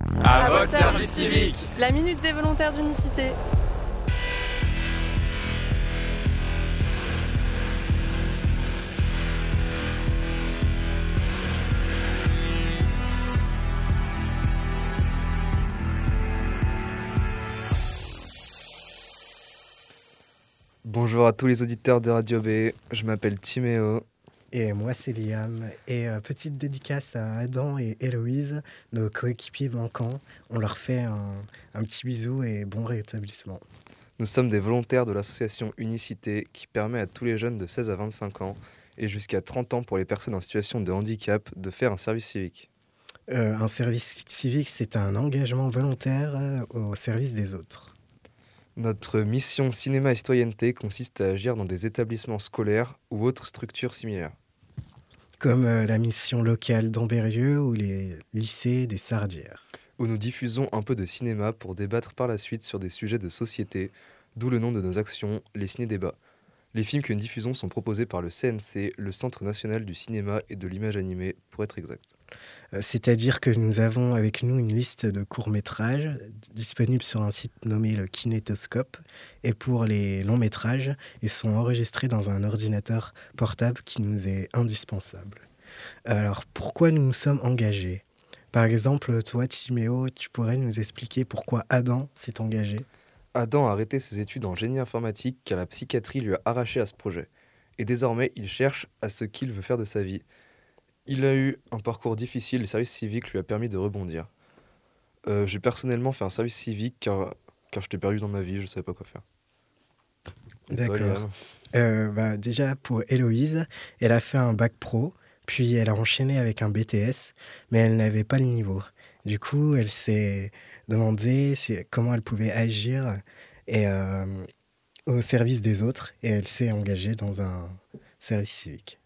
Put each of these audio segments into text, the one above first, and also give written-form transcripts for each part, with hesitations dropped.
À votre service civique. La minute des volontaires d'unicité. Bonjour à tous les auditeurs de Radio B, je m'appelle Timéo. Et moi, c'est Liam. Et petite dédicace à Adam et Héloïse, nos coéquipiers manquants. On leur fait un petit bisou et bon rétablissement. Nous sommes des volontaires de l'association Unicité qui permet à tous les jeunes de 16 à 25 ans et jusqu'à 30 ans pour les personnes en situation de handicap de faire un service civique. Un service civique, c'est un engagement volontaire au service des autres. Notre mission cinéma et citoyenneté consiste à agir dans des établissements scolaires ou autres structures similaires. Comme la mission locale d'Ambérieux ou les lycées des Sardières. Où nous diffusons un peu de cinéma pour débattre par la suite sur des sujets de société, d'où le nom de nos actions, les ciné-débats. Les films que nous diffusons sont proposés par le CNC, le Centre national du cinéma et de l'image animée, pour être exact. C'est-à-dire que nous avons avec nous une liste de courts-métrages disponibles sur un site nommé le Kinétoscope. Et pour les longs-métrages, ils sont enregistrés dans un ordinateur portable qui nous est indispensable. Alors, pourquoi nous nous sommes engagés ? Par exemple, toi, Timéo, tu pourrais nous expliquer pourquoi Adam s'est engagé ? Adam a arrêté ses études en génie informatique car la psychiatrie lui a arraché à ce projet. Et désormais, il cherche à ce qu'il veut faire de sa vie. Il a eu un parcours difficile, le service civique lui a permis de rebondir. J'ai personnellement fait un service civique car j'étais perdu dans ma vie, je ne savais pas quoi faire. Et toi, D'accord. Léane ? Déjà, pour Héloïse, elle a fait un bac pro, puis elle a enchaîné avec un BTS, mais elle n'avait pas le niveau. Du coup, elle s'est demandé comment elle pouvait agir au service des autres, et elle s'est engagée dans un service civique.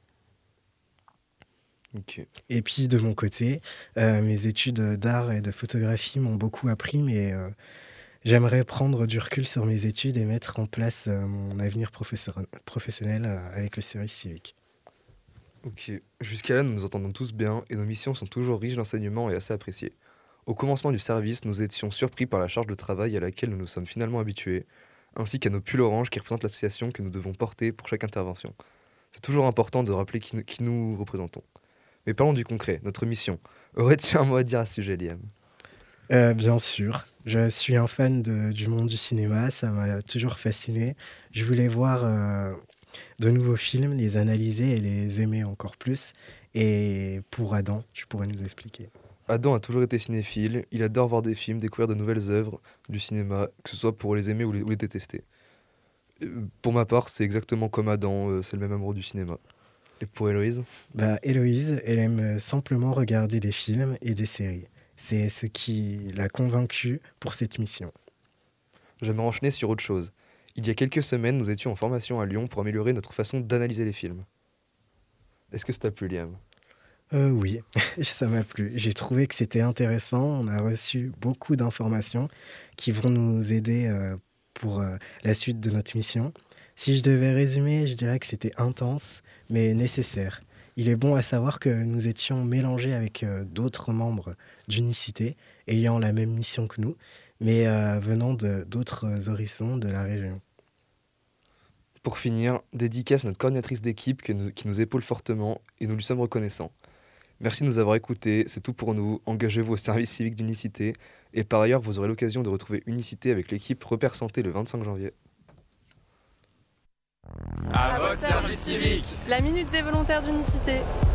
Ok. Et puis, de mon côté, mes études d'art et de photographie m'ont beaucoup appris, mais j'aimerais prendre du recul sur mes études et mettre en place mon avenir professionnel avec le service civique. Ok. Jusqu'à là, nous nous entendons tous bien et nos missions sont toujours riches d'enseignements et assez appréciées. Au commencement du service, nous étions surpris par la charge de travail à laquelle nous nous sommes finalement habitués, ainsi qu'à nos pulls orange qui représentent l'association que nous devons porter pour chaque intervention. C'est toujours important de rappeler qui nous représentons. Mais parlons du concret, notre mission. Aurais-tu un mot à dire à ce sujet, Liam ? Bien sûr, je suis un fan du monde du cinéma, ça m'a toujours fasciné. Je voulais voir de nouveaux films, les analyser et les aimer encore plus. Et pour Adam, tu pourrais nous expliquer. Adam a toujours été cinéphile, il adore voir des films, découvrir de nouvelles œuvres du cinéma, que ce soit pour les aimer ou les détester. Pour ma part, c'est exactement comme Adam, c'est le même amour du cinéma. Et pour Héloïse ? Héloïse, elle aime simplement regarder des films et des séries. C'est ce qui l'a convaincue pour cette mission. J'aimerais enchaîner sur autre chose. Il y a quelques semaines, nous étions en formation à Lyon pour améliorer notre façon d'analyser les films. Est-ce que ça t'a plu, Liam ? Oui, ça m'a plu. J'ai trouvé que c'était intéressant. On a reçu beaucoup d'informations qui vont nous aider pour la suite de notre mission. Si je devais résumer, je dirais que c'était intense, mais nécessaire. Il est bon à savoir que nous étions mélangés avec d'autres membres d'Unicité, ayant la même mission que nous, mais venant d'autres horizons de la région. Pour finir, dédicace à notre coordinatrice d'équipe qui nous épaule fortement et nous lui sommes reconnaissants. Merci de nous avoir écoutés, c'est tout pour nous. Engagez-vous au service civique d'Unicité. Et par ailleurs, vous aurez l'occasion de retrouver Unicité avec l'équipe Repère Santé le 25 janvier. À votre service civique. La minute des volontaires d'unicité.